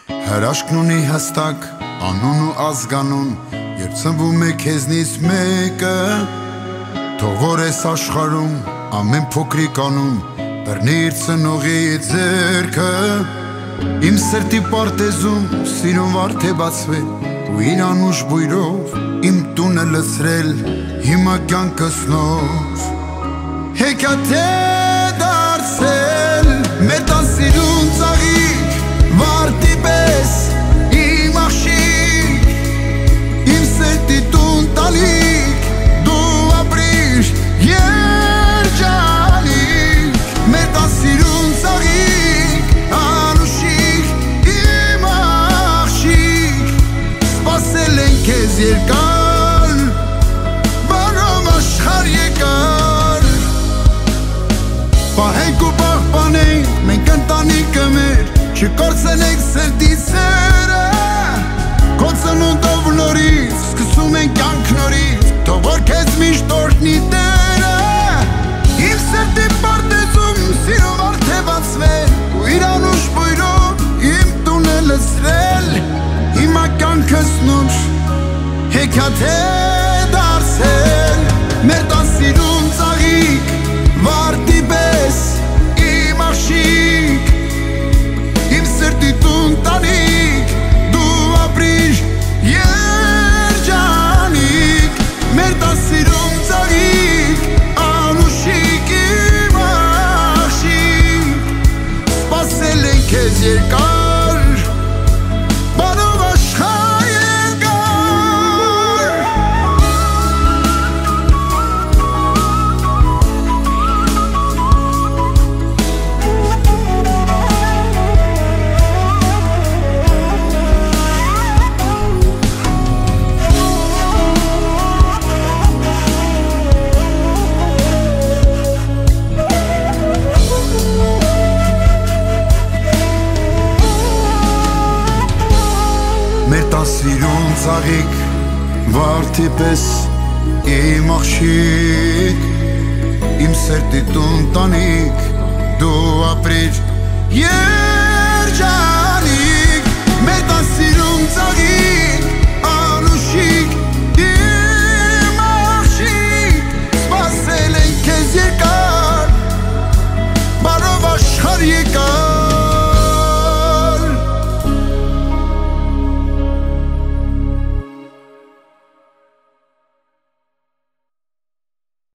Հրաշքն ունի հստակ անուն ու ազգանուն, երբ ծնվում է քեզնից մեկը, թող որ ես աշխարհում ամեն փոքրիկ անուն բռնի իր ծնողի ձեռքը։ Իմ սրտի պարտեզում սիրուն վարդ է բացվել ու իր անուշ բույրով իմ տունը լցրել, հիմա կյանքս նոր հեքիաթ է դարձել, մեր տան սիրուն ծաղիկ վարդի պես իմ աղջիկ, իմ սրտի տուն տալիք դու ապրիր երջանիկ, մեր տան սիրուն ծաղիկ անուշիկ իմ աղջիկ, սպասել են քեզ երկար, բանով աշխարհ եկար, պահենք ու պահպանենք մենք ընտանիքը մեր, չկորցնենք սրտի սերը, քո ծնունդով նորից սկսում ենք կյանք նորից, թող որ քեզ միշտ օրհնի Տերը, իմ սրտի պարտեզում սիրո վարդ է բացվել ու իր անուշ բույրով իմ տունը լցրել, հիմա կյանքս նոր հեքիաթ է դարձել, մեր տան սիրուն ծաղիկ վարդի պես իմ աղջիկ, իմ սրտի տուն տանիք դու ապրիր երջանիկ, մեր տան սիրուն ծաղիկ անուշիկ իմ աղջիկ, սպասել են քեզ երկար, բանով աշխարհ եկար, մեր տան սիրուն ծաղիկ վարդի պես իմ աղջիկ, իմ սրտի տուն տանիք դու ապրիր